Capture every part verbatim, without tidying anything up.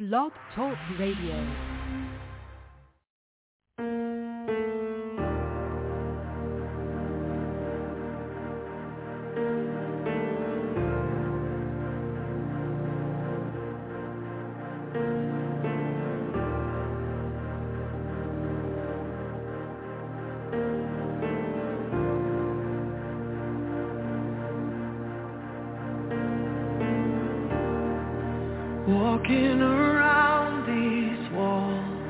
Blog Talk Radio. Walking around these walls,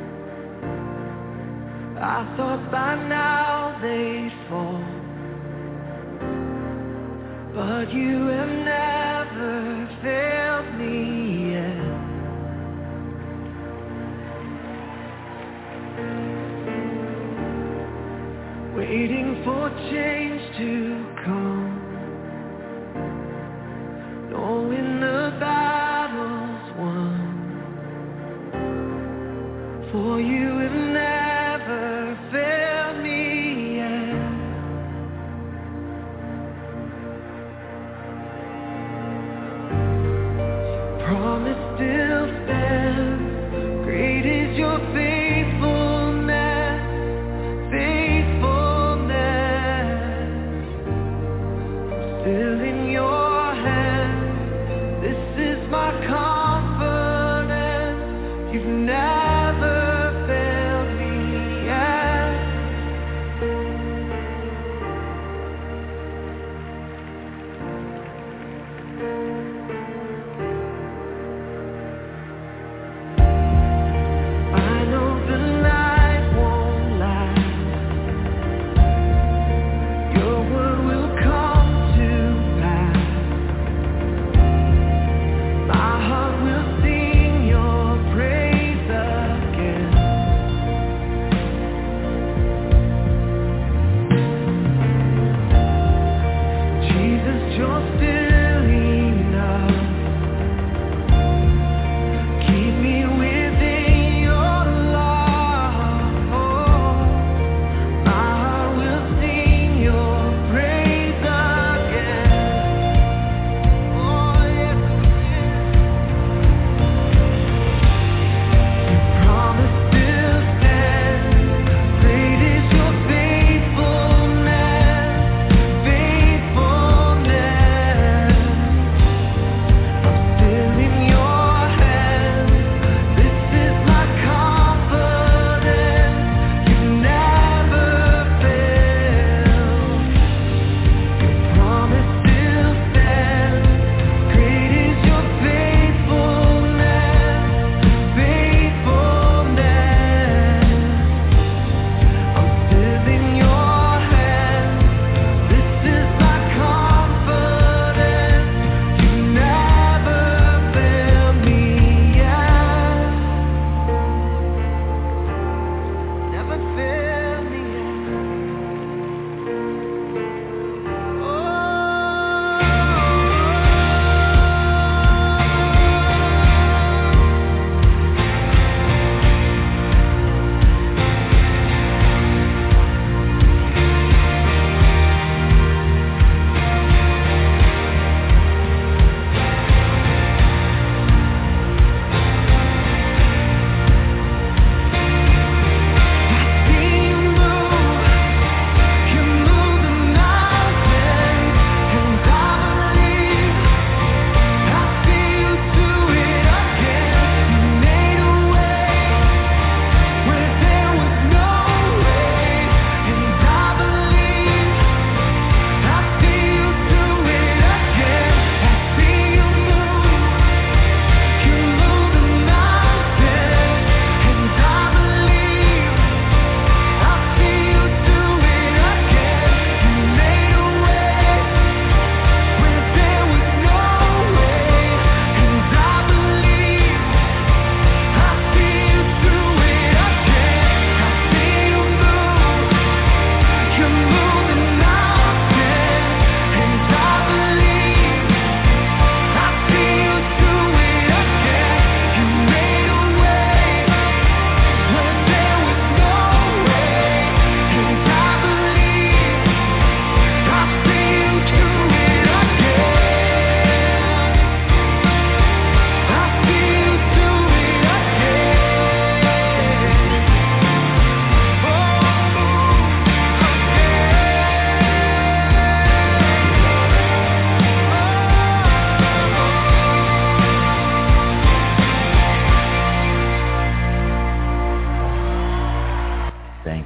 I thought by now they'd fall, but you have never failed me yet. Waiting for change to come, knowing the battle's won, for you have never failed me yet. Your promise still stands, great is your faithfulness, faithfulness. I'm still in your hands, this is my confidence, you've never failed me yet.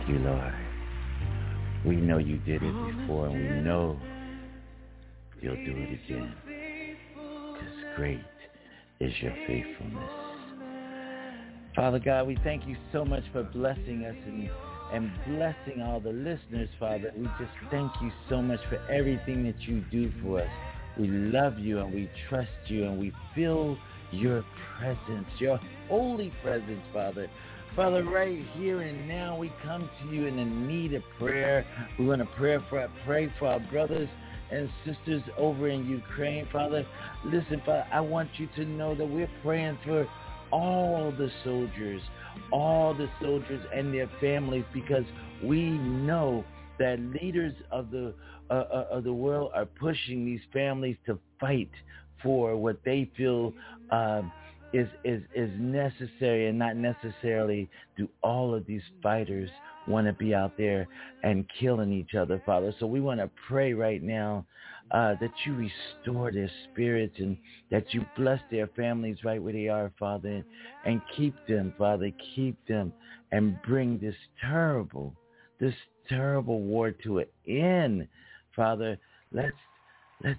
you, Lord. We know you did it before, and we know you'll do it again. Because great is your faithfulness. Father God, we thank you so much for blessing us and, and blessing all the listeners, Father. We just thank you so much for everything that you do for us. We love you and we trust you and we feel your presence, your holy presence, Father. Father, right here and now, we come to you in the need of prayer. We want to pray for, pray for our brothers and sisters over in Ukraine, Father. Listen, Father, I want you to know that we're praying for all the soldiers, all the soldiers and their families, because we know that leaders of the uh, uh, of the world are pushing these families to fight for what they feel uh, is is is necessary, and not necessarily do all of these fighters want to be out there and killing each other, Father. So we want to pray right now uh, that you restore their spirits and that you bless their families right where they are, Father, and, and keep them, Father, keep them, and bring this terrible, this terrible war to an end, Father. Let's let's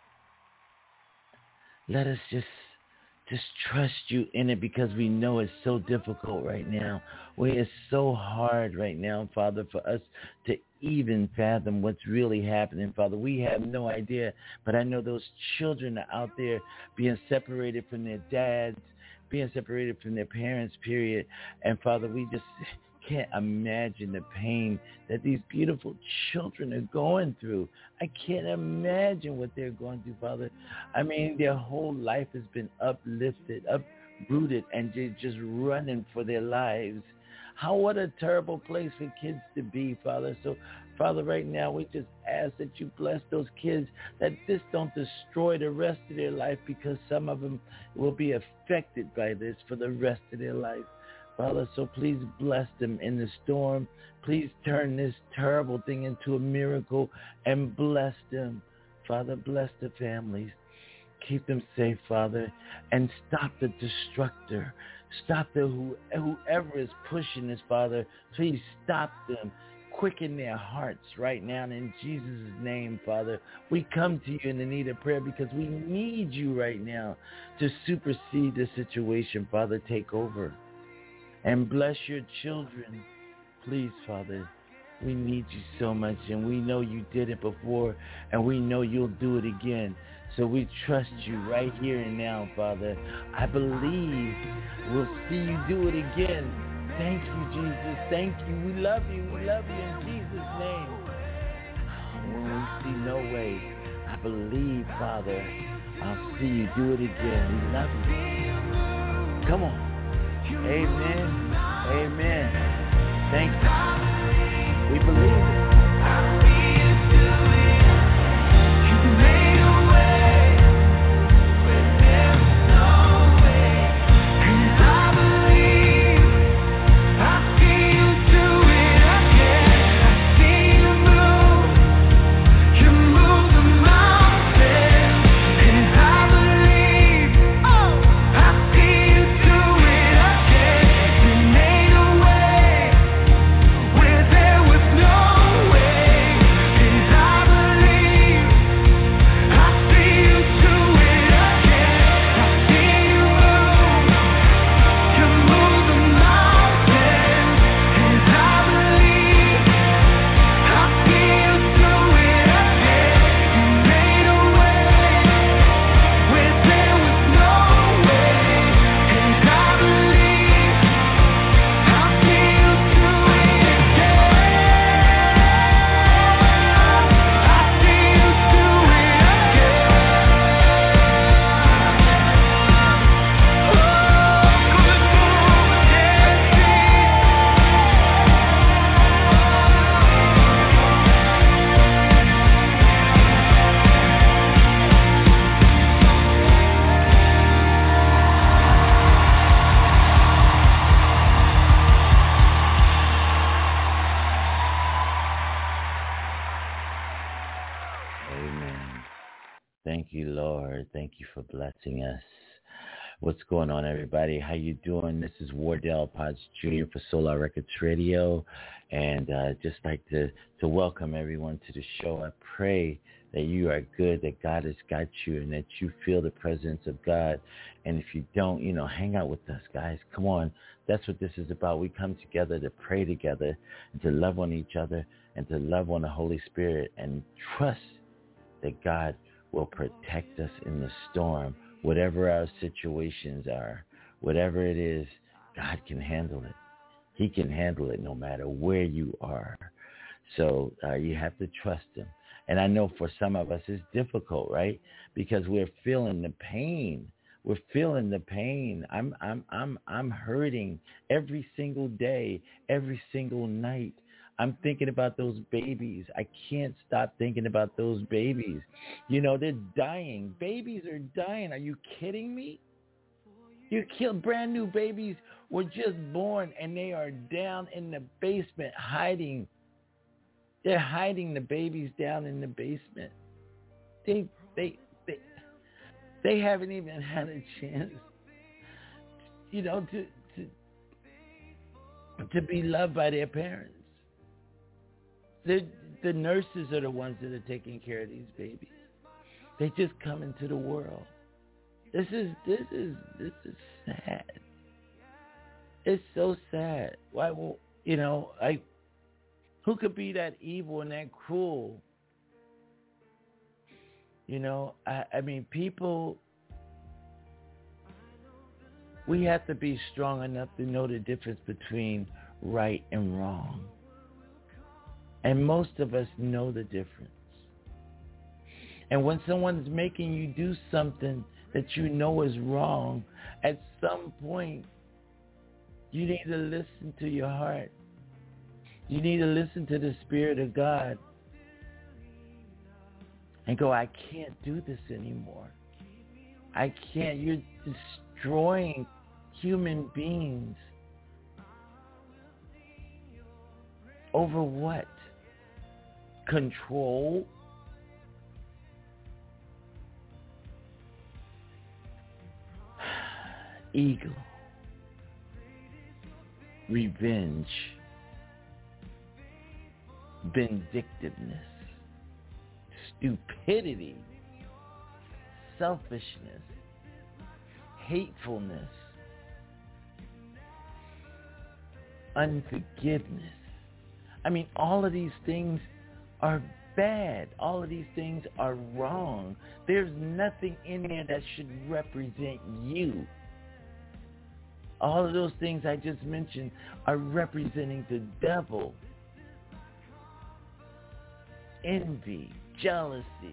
let us just just trust you in it, because we know it's so difficult right now. We, it's so hard right now, Father, for us to even fathom what's really happening, Father. We have no idea, but I know those children are out there being separated from their dads, being separated from their parents, period. And Father, we just can't imagine the pain that these beautiful children are going through. I can't imagine what they're going through, Father. I mean, their whole life has been uplifted, uprooted, and they're just running for their lives. How, what a terrible place for kids to be, Father. So, Father, right now, we just ask that you bless those kids, that this don't destroy the rest of their life, because some of them will be affected by this for the rest of their life. Father, so please bless them in the storm. Please turn this terrible thing into a miracle and bless them. Father, bless the families. Keep them safe, Father, and stop the destructor. Stop the who, whoever is pushing this, Father. Please stop them. Quicken their hearts right now in Jesus' name, Father. We come to you in the need of prayer because we need you right now to supersede the situation, Father. Take over. And bless your children, please, Father. We need you so much, and we know you did it before, and we know you'll do it again. So we trust you right here and now, Father. I believe we'll see you do it again. Thank you, Jesus. Thank you. We love you. We love you in Jesus' name. When we see no way, I believe, Father, I'll see you do it again. We love you. Come on. Amen. Amen. Thank you. We believe it. Thank you, Lord. Thank you for blessing us. What's going on, everybody? How you doing? This is Wardell Potts Junior for Solar Records Radio, and uh, just like to, to welcome everyone to the show. I pray that you are good, that God has got you, and that you feel the presence of God. And if you don't, you know, hang out with us, guys. Come on. That's what this is about. We come together to pray together and to love on each other and to love on the Holy Spirit and trust that God will protect us in the storm. Whatever our situations are, whatever it is, God can handle it. He can handle it no matter where you are. So uh, you have to trust him. And I know for some of us it's difficult, right? Because we're feeling the pain. We're feeling the pain. I'm I'm I'm I'm hurting every single day, every single night. I'm thinking about those babies. I can't stop thinking about those babies. You know, they're dying. Babies are dying. Are you kidding me? You killed brand new babies were just born and they are down in the basement hiding. They're hiding the babies down in the basement. They they they they haven't even had a chance, you know, to to to be loved by their parents. The the nurses are the ones that are taking care of these babies. They just come into the world. This is this is this is sad. It's so sad. Why won't you know? I who could be that evil and that cruel? You know, I, I mean, people. We have to be strong enough to know the difference between right and wrong. And most of us know the difference. And when someone's making you do something that you know is wrong, at some point, you need to listen to your heart. You need to listen to the Spirit of God and go, I can't do this anymore. I can't. You're destroying human beings. Over what? Control? Ego. Revenge. Vindictiveness. Stupidity. Selfishness. Hatefulness. Unforgiveness. I mean, all of these things are bad. All of these things are wrong. There's nothing in there that should represent you. All of those things I just mentioned are representing the devil. Envy, jealousy.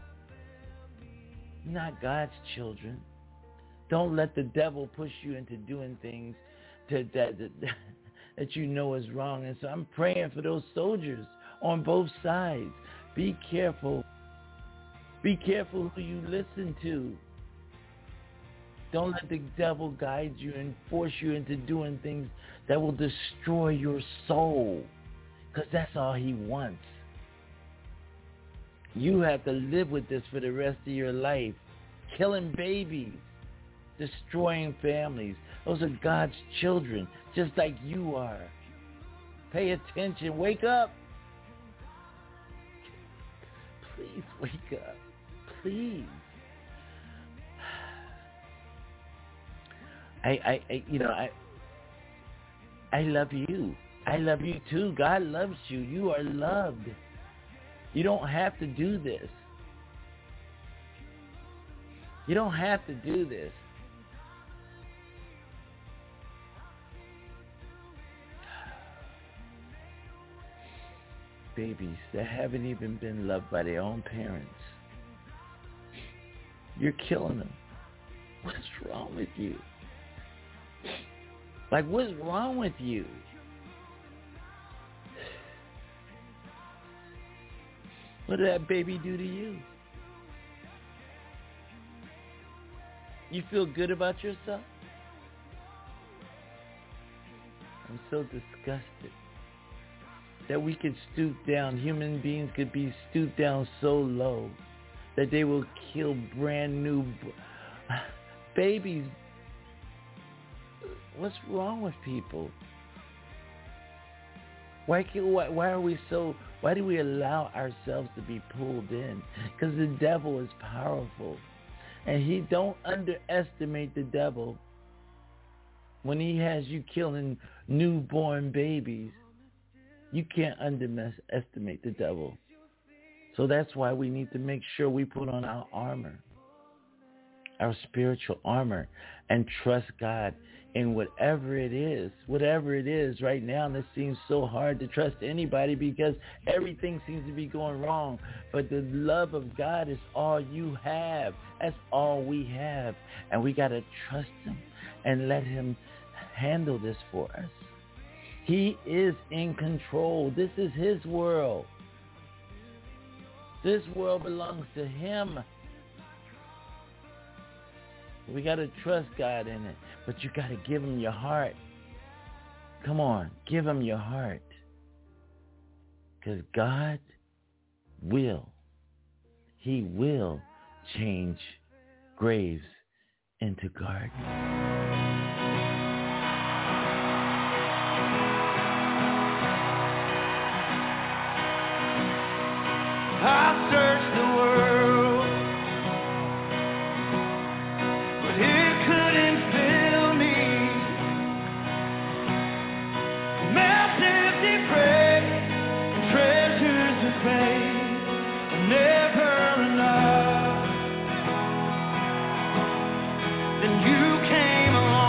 Not God's children. Don't let the devil push you into doing things to, that, that, that you know is wrong. And so I'm praying for those soldiers on both sides. Be careful. Be careful who you listen to. Don't let the devil guide you and force you into doing things that will destroy your soul, because that's all he wants. You have to live with this for the rest of your life. Killing babies, destroying families. Those are God's children, just like you are. Pay attention. Wake up. Please wake up. Please. I, I, I, you know, I, I love you. I love you too. God loves you. You are loved. You don't have to do this. You don't have to do this. Babies that haven't even been loved by their own parents. You're killing them. What's wrong with you? Like, what's wrong with you? What did that baby do to you? You feel good about yourself? I'm so disgusted that we could stoop down. Human beings could be stooped down so low that they will kill brand new b- babies What's wrong with people? Why, can, why, why are we so, why do we allow ourselves to be pulled in? Because the devil is powerful. And he don't underestimate the devil when he has you killing newborn babies. You can't underestimate the devil. So that's why we need to make sure we put on our armor, our spiritual armor, and trust God in whatever it is, whatever it is right now. This seems so hard to trust anybody because everything seems to be going wrong. But the love of God is all you have. That's all we have. And we got to trust him and let him handle this for us. He is in control. This is his world. This world belongs to him. We got to trust God in it. But you got to give him your heart. Come on, give him your heart. Because God will. He will change graves into gardens. I've searched the world, but it couldn't fill me. Massive depraved, treasures of grace are never enough. Then you came along.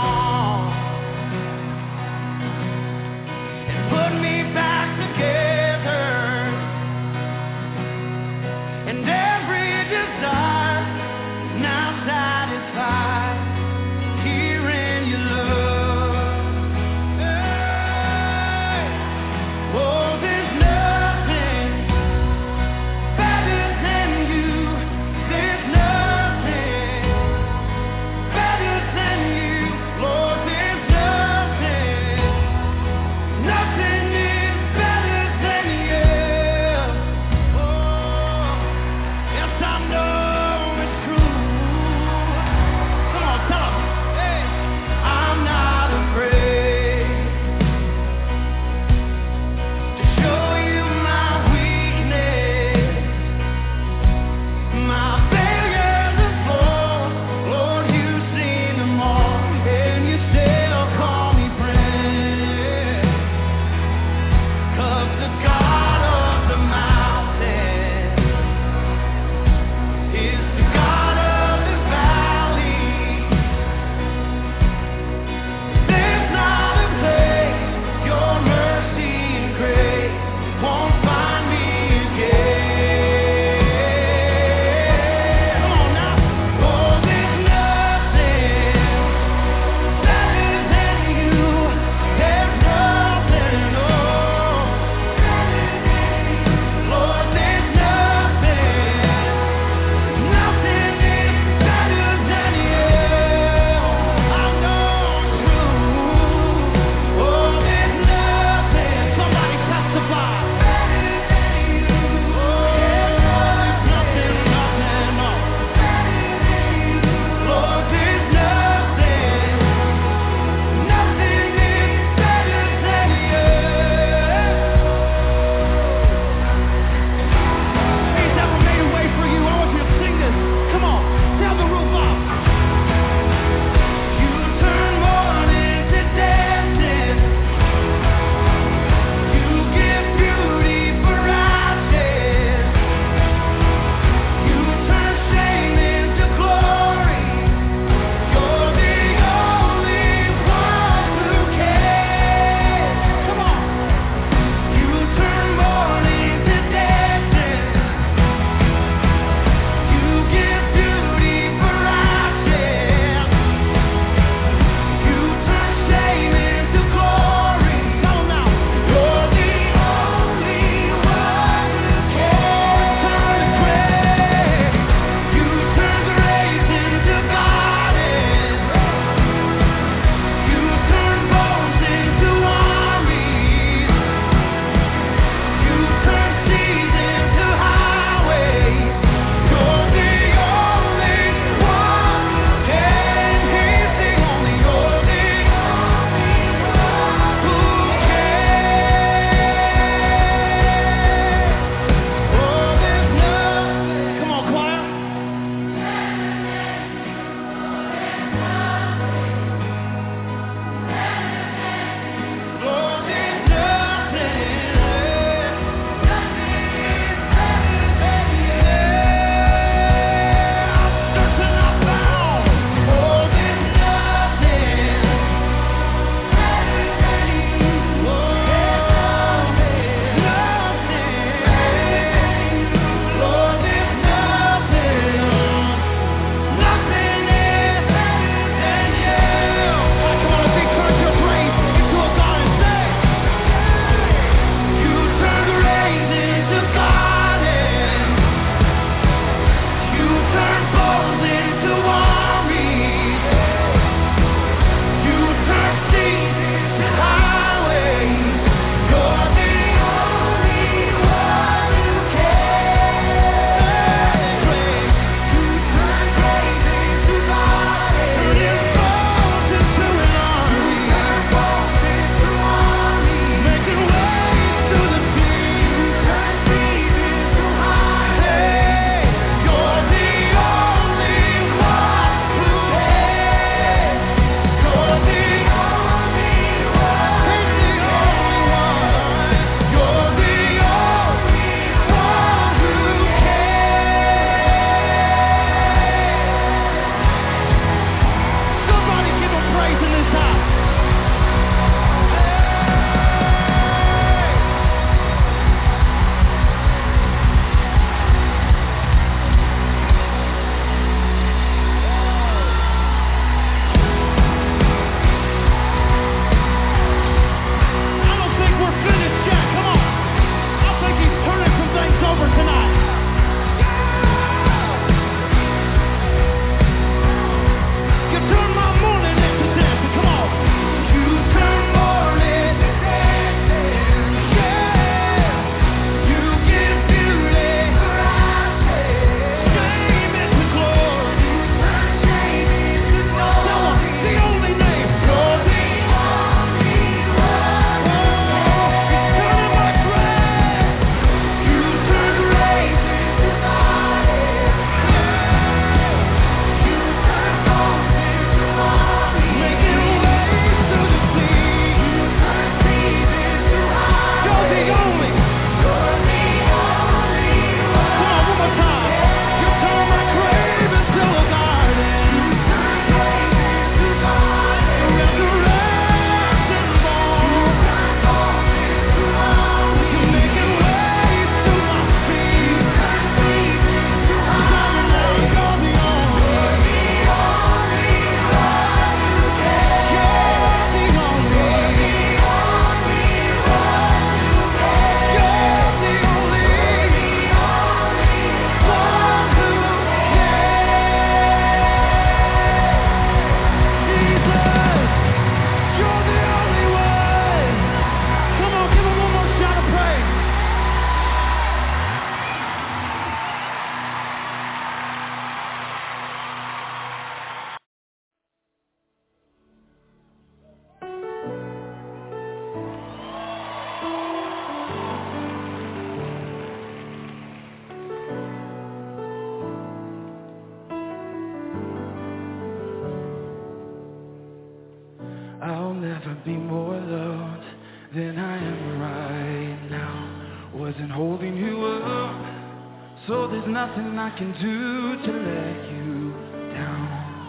I'll never be more loved than I am right now. Wasn't holding you up, so there's nothing I can do to let you down.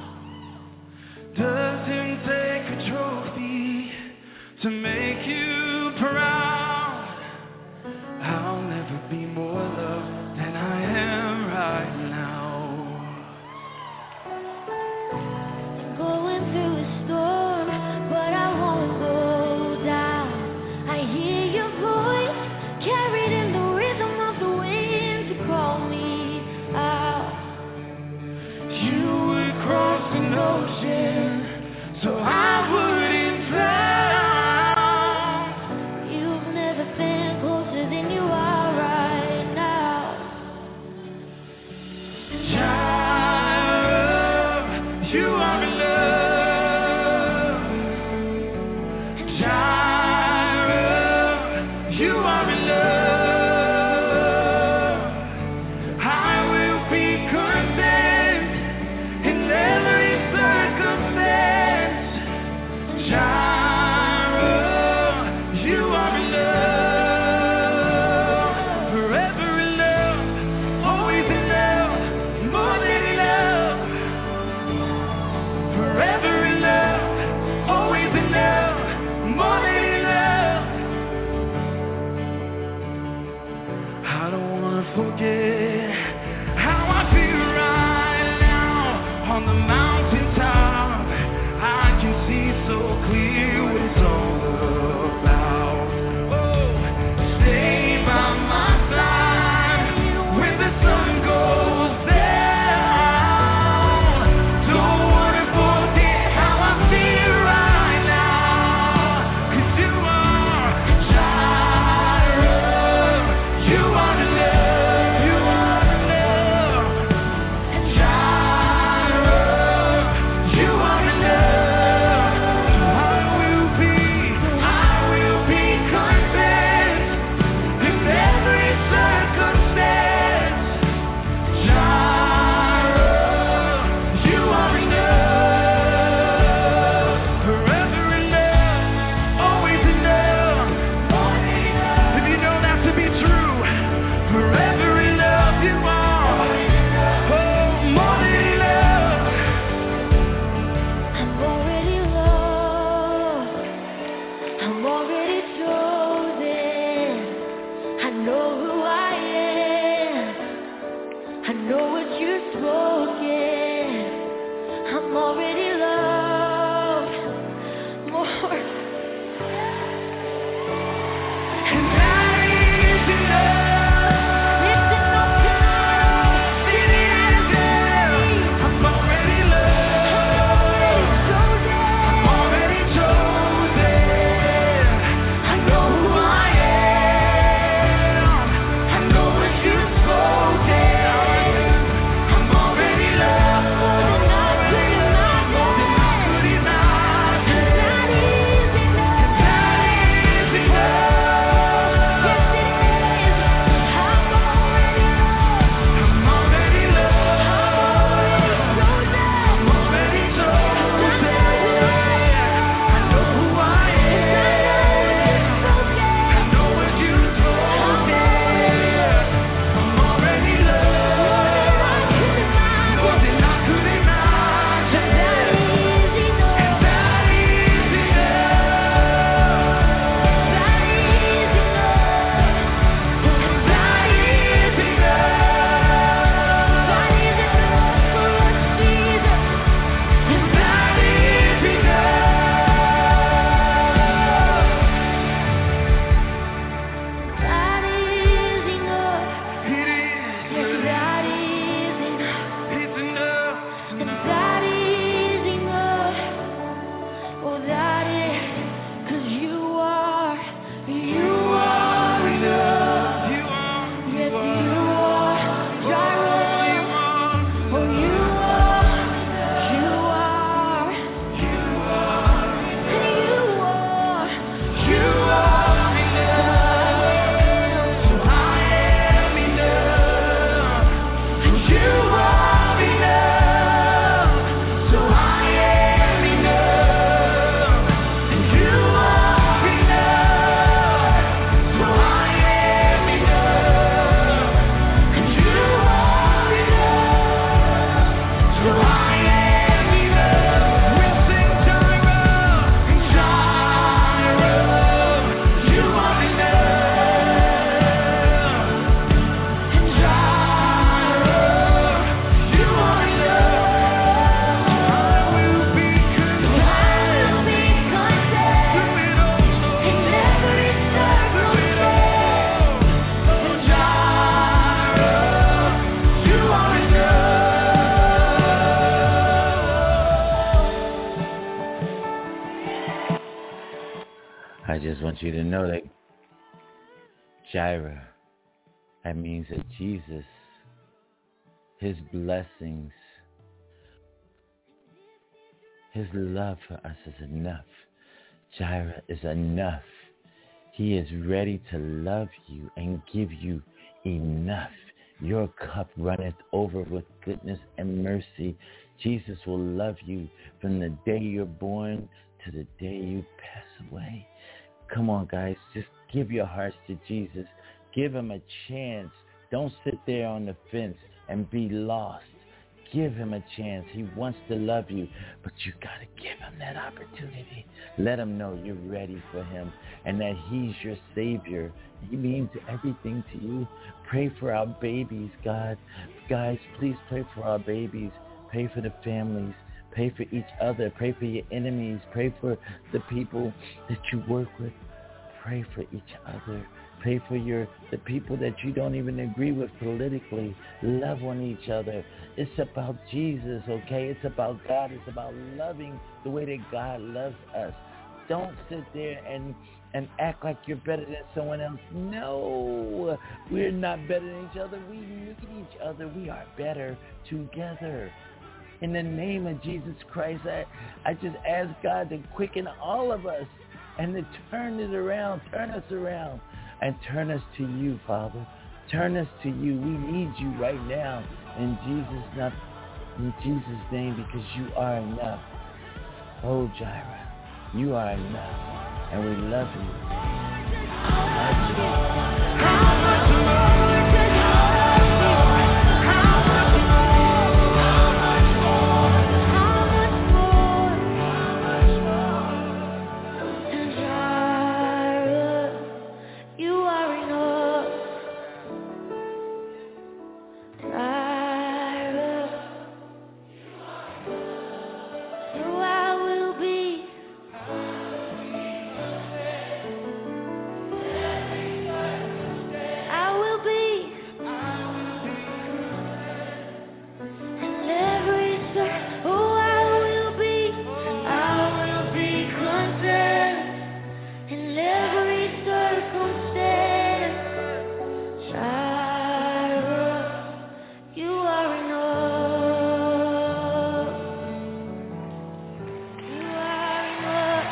Doesn't take a trophy to make you proud. I'll never be more loved than I am right now. I'm going through a storm, but I won't go down. I hear your voice carried in the rhythm of the wind to call me out. You would cross an ocean so I wouldn't drown. You've never been closer than you are right now. Child, you are in love. Child, you are in love. I will be content in every circumstance. Child, you are in love. Forever in love, always in love, more than enough. Forever in love, always in love, more than enough. I don't wanna forget how I feel right now on the mountaintop. I can see so clear. I just want you to know that Jireh, that means that Jesus, his blessings, his love for us is enough. Jireh is enough. He is ready to love you and give you enough. Your cup runneth over with goodness and mercy. Jesus will love you from the day you're born to the day you pass away. Come on, guys. Just give your hearts to Jesus. Give him a chance. Don't sit there on the fence and be lost. Give him a chance. He wants to love you, but you got to give him that opportunity. Let him know you're ready for him and that he's your Savior. He means everything to you. Pray for our babies, God. Guys, please pray for our babies. Pray for the families. Pray for each other. Pray for your enemies. Pray for the people that you work with. Pray for each other. Pray for your the people that you don't even agree with politically. Love on each other. It's about Jesus, okay? It's about God. It's about loving the way that God loves us. Don't sit there and, and act like you're better than someone else. No, we're not better than each other. We need each other. We are better together. In the name of Jesus Christ, I, I just ask God to quicken all of us and to turn it around, turn us around. And turn us to you, Father. Turn us to you. We need you right now. In Jesus' name, in Jesus' name, because you are enough. Oh, Jireh, you are enough. And we love you. How much more does he love you? How much more? How much more? How much more? And Jireh, you are enough. Jireh, so I will be. I will be. And every step, oh, I will be. I will be content in every circumstance. Jireh, you are enough. You are enough.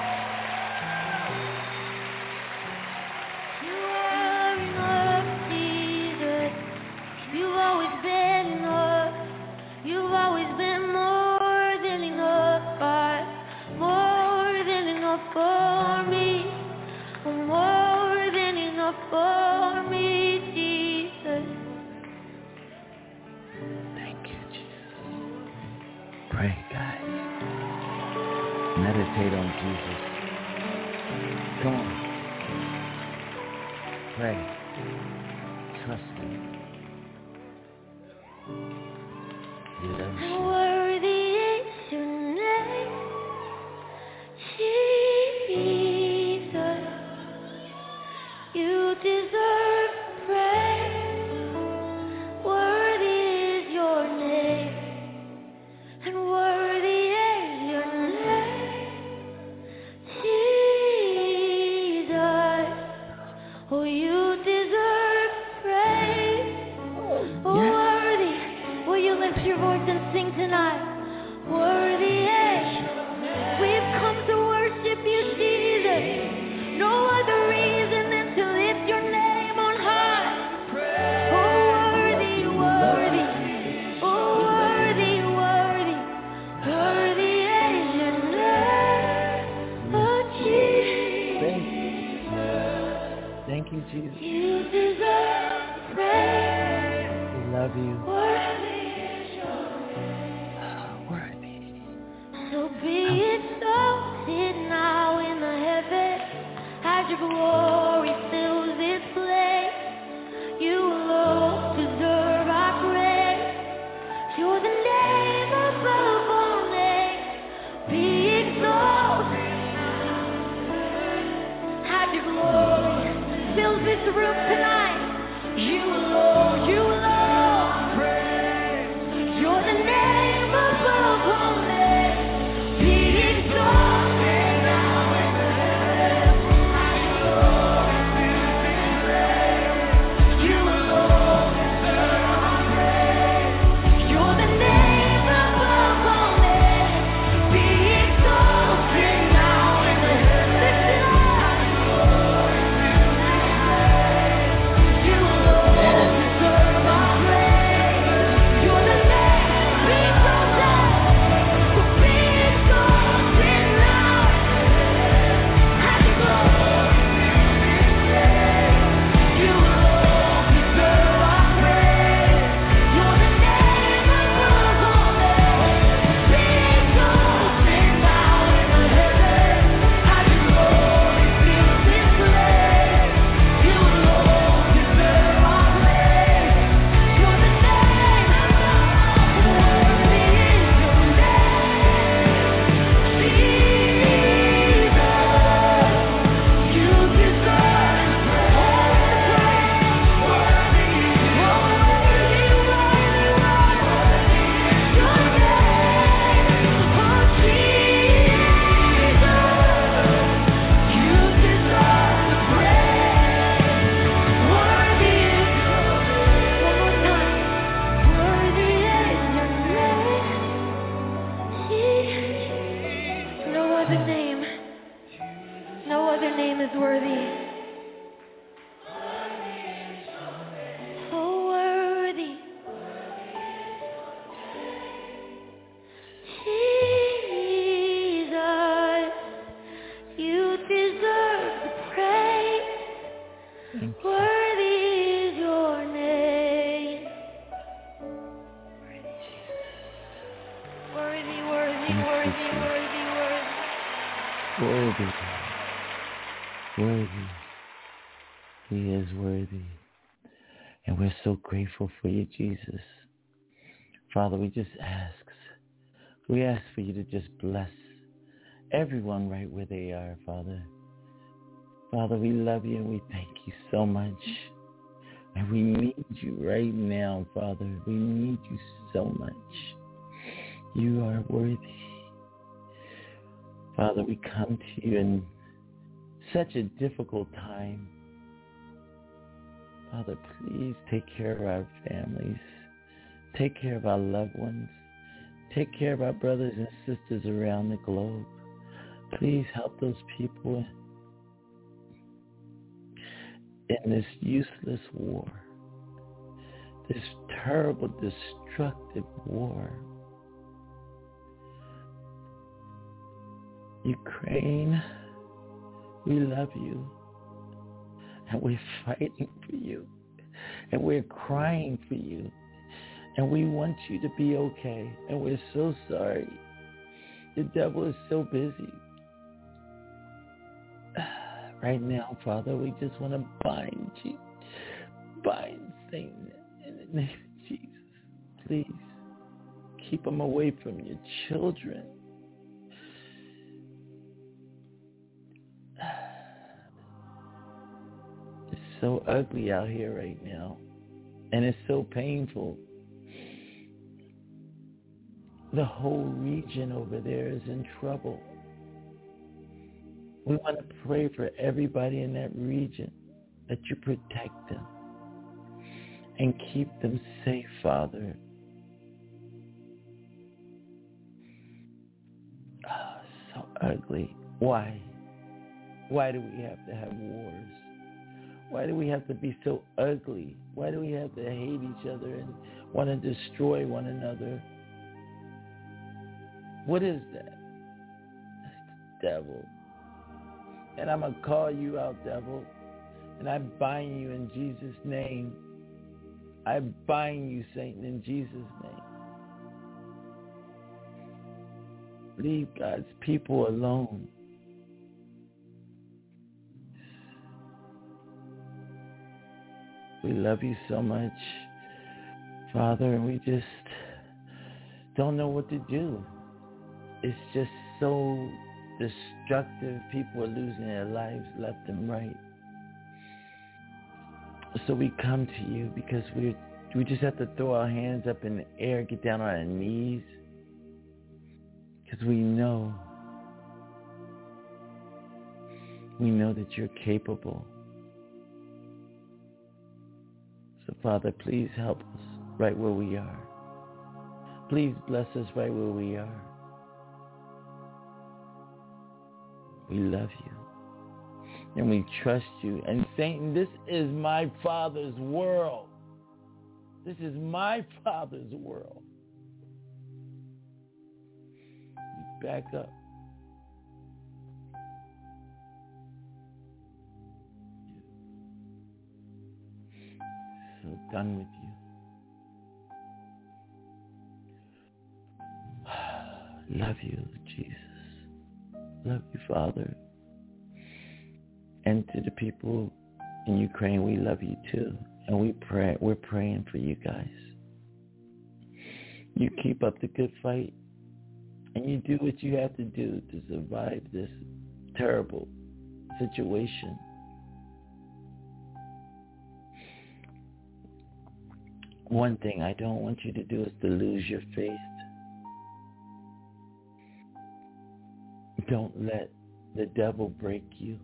You are enough, Jesus. You've always been enough. You've always been more than enough, God. More than enough for me. More than enough for me, Jesus. Thank you, Jesus. Pray, guys. Meditate on Jesus. Come on. Pray. Trust him. He loves you. Worthy is your name, Jesus. You deserve praise. Worthy is your name, and worthy is your name, Jesus. Oh, you deserve praise. Oh, worthy. Will you lift your voice and sing tonight? Worthy is. We've come to worship you, Jesus. No other reason than to lift your name on high. Oh, worthy, worthy. Oh, worthy, worthy. Worthy is your name. Oh, Jesus. Thank you, Jesus. You deserve praise. We love you. Worthy is your name. Worthy. So be it so. Sit now in the heavens as your glory fills this place. You alone deserve our praise. You're the name above all names. Be exalted as your glory fills this room tonight. You alone, you alone praise. You're the name above all names. Be exalted now in the heavens. name is worthy. So worthy. Jesus, you deserve the praise. Worthy is your name. Worthy, worthy, worthy, worthy, worthy. Worthy. Worthy. He is worthy. And we're so grateful for you, Jesus. Father, we just ask, we ask for you to just bless everyone right where they are, Father. Father, we love you and we thank you so much. And we need you right now, Father. We need you so much. You are worthy. Father, we come to you in such a difficult time. Father, please take care of our families. Take care of our loved ones. Take care of our brothers and sisters around the globe. Please help those people in this useless war, this terrible, destructive war. Ukraine, we love you, and we're fighting for you, and we're crying for you, and we want you to be okay, and we're so sorry. The devil is so busy. Right now, Father, we just want to bind you, bind Satan in the name of Jesus. Please keep him away from your children. It's so ugly out here right now, and it's so painful. The whole region over there is in trouble. We want to pray for everybody in that region, that you protect them and keep them safe, Father. Oh, so ugly. Why? Why do we have to have wars? Why do we have to be so ugly? Why do we have to hate each other and want to destroy one another? What is that? That's the devil. And I'm going to call you out, devil. And I bind you in Jesus' name. I bind you, Satan, in Jesus' name. Leave God's people alone. We love you so much, Father, and we just don't know what to do. It's just so destructive. People are losing their lives left and right. So we come to you because we we just have to throw our hands up in the air, get down on our knees, because we know, we know that you're capable. So Father, please help us right where we are. Please bless us right where we are. We love you. And we trust you. And Satan, this is my Father's world. This is my Father's world. Back up. So done with you. Love you, Jesus. Love you, Father. And to the people in Ukraine, we love you too. And we pray, we're praying for you guys. You keep up the good fight, and you do what you have to do to survive this terrible situation. One thing I don't want you to do is to lose your faith. Don't let the devil break you.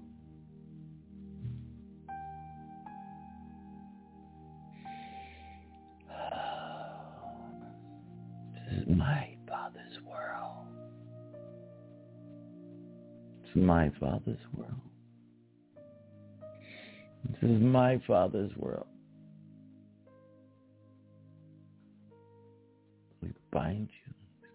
This is my Father's world. It's my Father's world. is my Father's world. We bind you.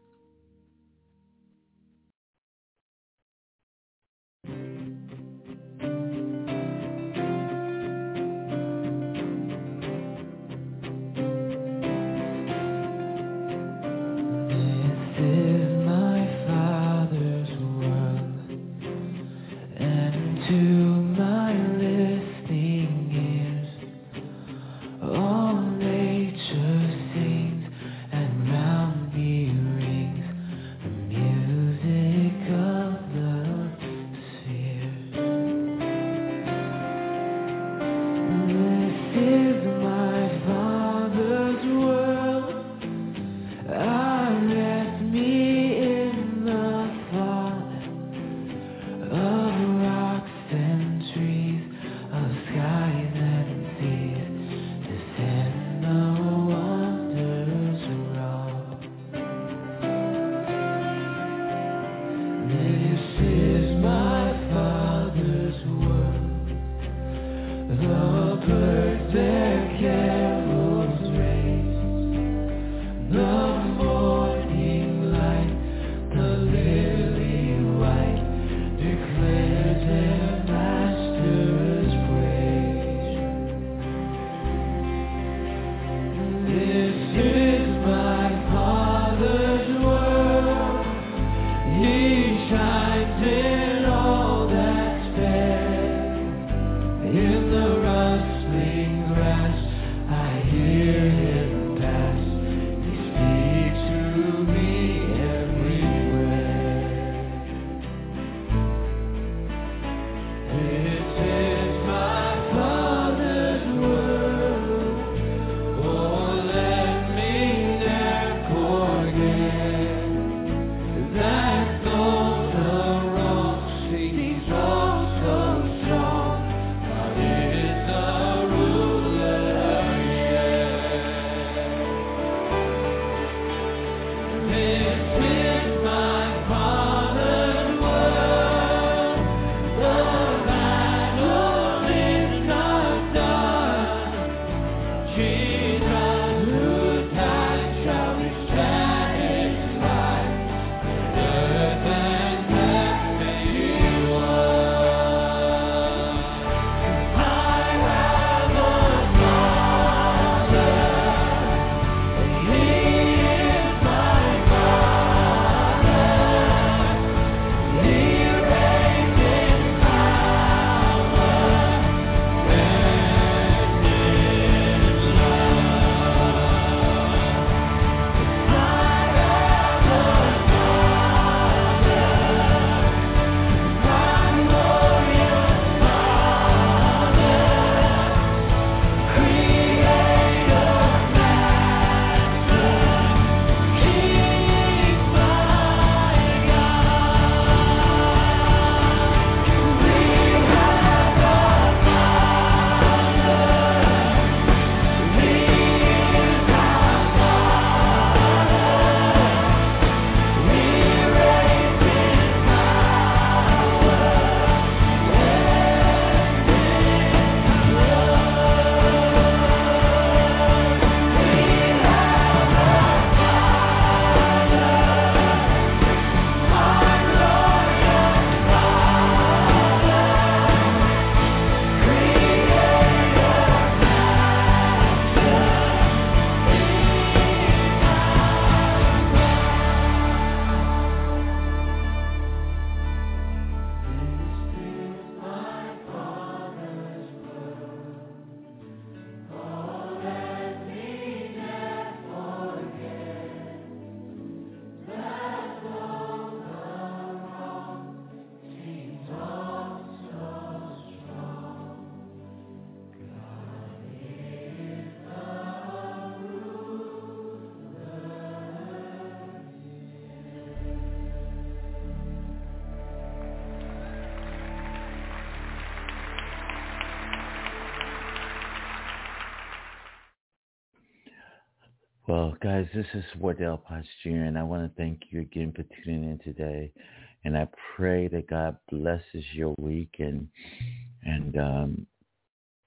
Well, guys, this is Wardell Potts Junior, and I want to thank you again for tuning in today. And I pray that God blesses your week and and um,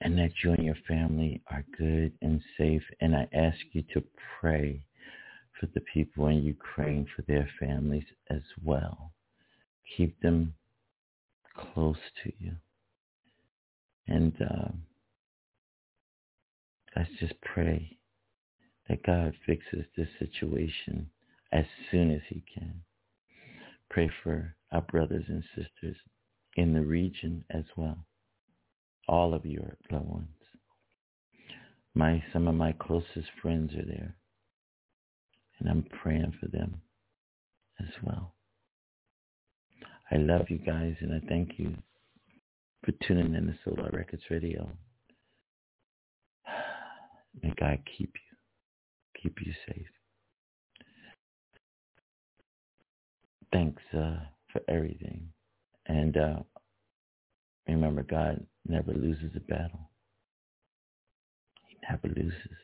and that you and your family are good and safe. And I ask you to pray for the people in Ukraine, for their families as well. Keep them close to you. And uh, let's just pray that God fixes this situation as soon as he can. Pray for our brothers and sisters in the region as well. All of your loved ones. My, some of my closest friends are there. And I'm praying for them as well. I love you guys, and I thank you for tuning in to Solar Records Radio. May God keep you, keep you safe. Thanks uh, for everything. And uh, remember, God never loses a battle. He never loses.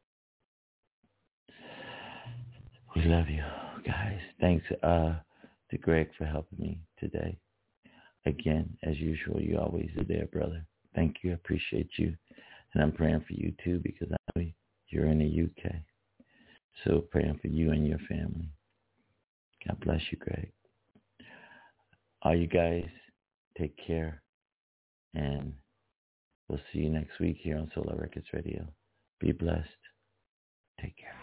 We love you, guys. Thanks uh, to Greg for helping me today. Again, as usual, you always are there, brother. Thank you. I appreciate you. And I'm praying for you, too, because I know you're in the U K. So praying for you and your family. God bless you, Greg. All you guys, take care. And we'll see you next week here on Solar Records Radio. Be blessed. Take care.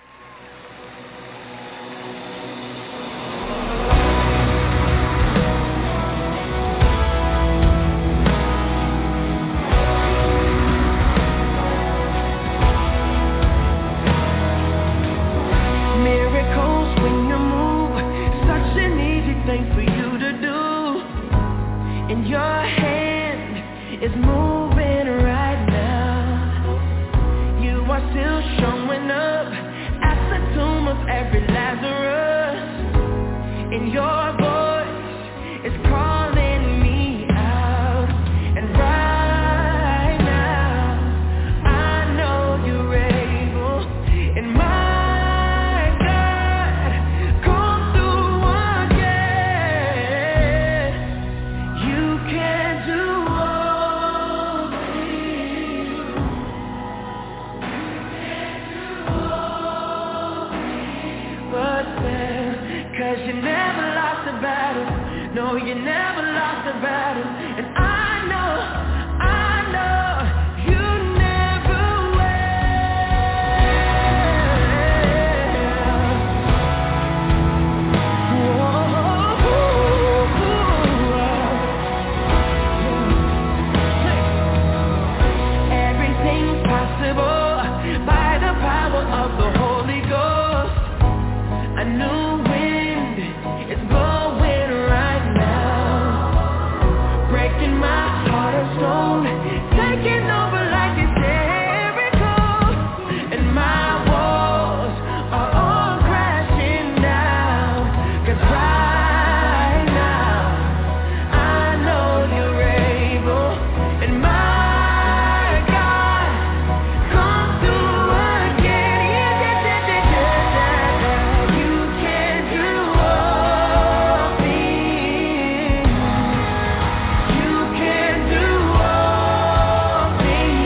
Be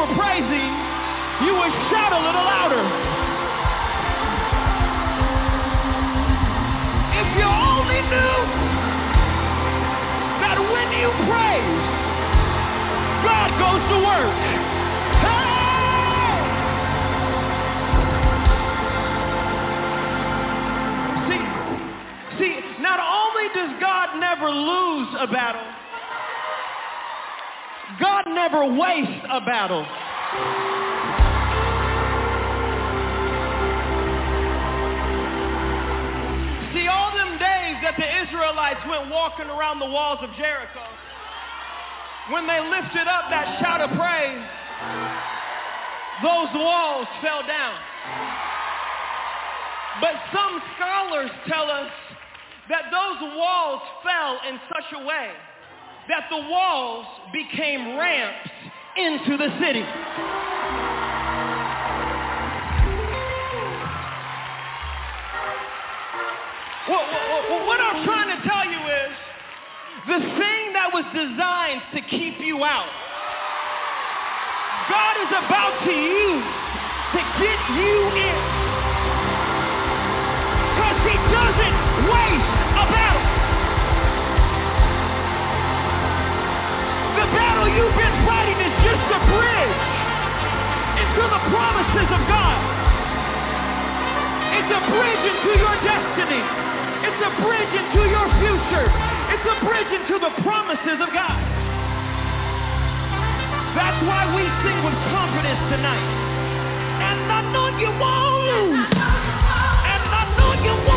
were praising, you would shout a little louder. If you only knew that when you praise, God goes to work. Hey! See, see, not only does God never lose a battle, God never wastes a battle. See, all them days that the Israelites went walking around the walls of Jericho, when they lifted up that shout of praise, those walls fell down. But some scholars tell us that those walls fell in such a way that the walls became ramps into the city. What, what, what I'm trying to tell you is, the thing that was designed to keep you out, God is about to use to get you in. Because he doesn't waste a battle. The battle you've been fighting is just a bridge into the promises of God. It's a bridge into your destiny. It's a bridge into your future. It's a bridge into the promises of God. That's why we sing with confidence tonight. And I know you won't lose. And I know you won't.